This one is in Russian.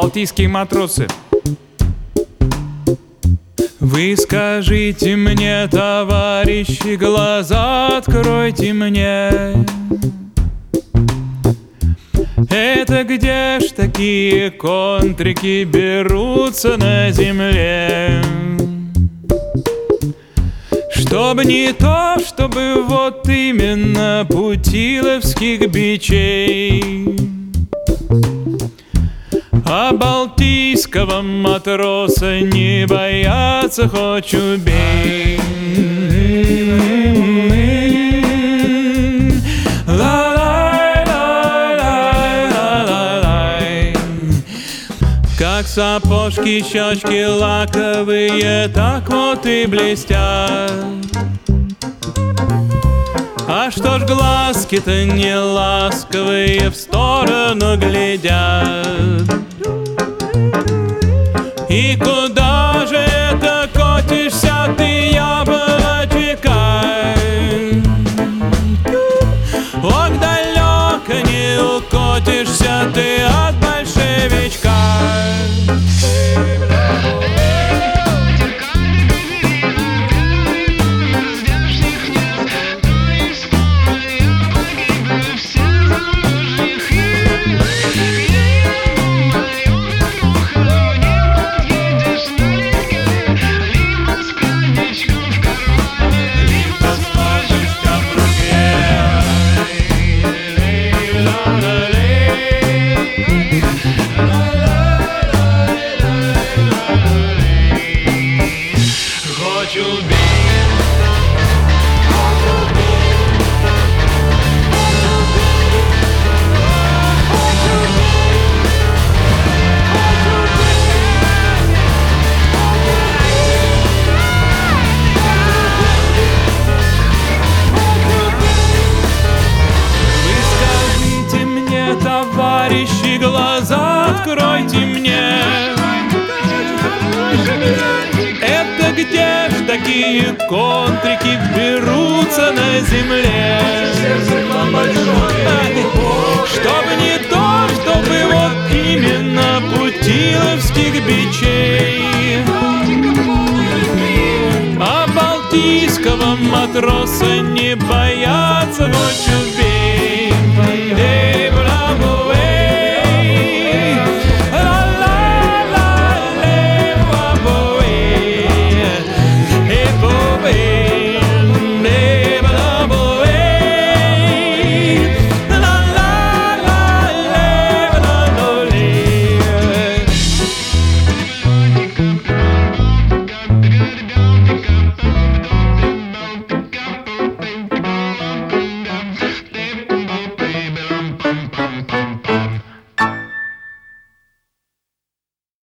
балтийские матросы. Вы скажите мне, товарищи, глаза откройте мне. Это где ж такие контрики берутся на земле? Чтобы не то, чтобы вот именно путиловских бичей, а балтийского матроса не бояться, хоть убей. Как сапожки, щечки лаковые, так вот и блестят. А что ж глазки-то не ласковые в сторону глядят? И куда же это котишься ты, яблочка? Ох, далеко не укотишься ты от большевичка. Товарищи, глаза откройте мне. Это где ж такие контрики берутся на земле? Чтобы не то, чтобы вот именно путиловских бичей, а балтийского матроса не бояться, хоть убей.